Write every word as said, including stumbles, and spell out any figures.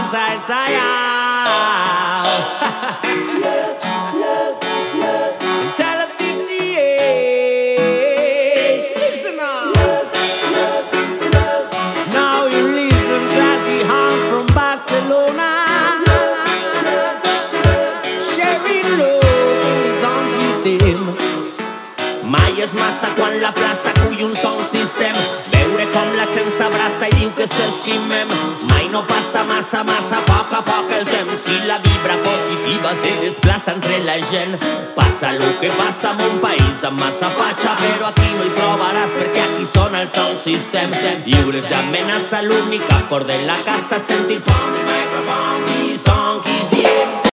sai, sai, love, love, love. Until fifty-eight. Listen now. Love, love, love. Now you listen, classy Hans from Barcelona. Sharing love in the sound system. Mai és massa quan la plaça acull un sound system. Veure com la gent s'abraça i diu que s'estimem. Mai no passa massa, massa, a poc a poc el temps. Si la vibra positiva se desplaça entre la gent, passa lo que passa en un país amb massa fatxa, però aquí no hi trobaràs perquè aquí sona el sound system. Lliures d'amenaça, l'única por de la casa, sentir pom i microphone.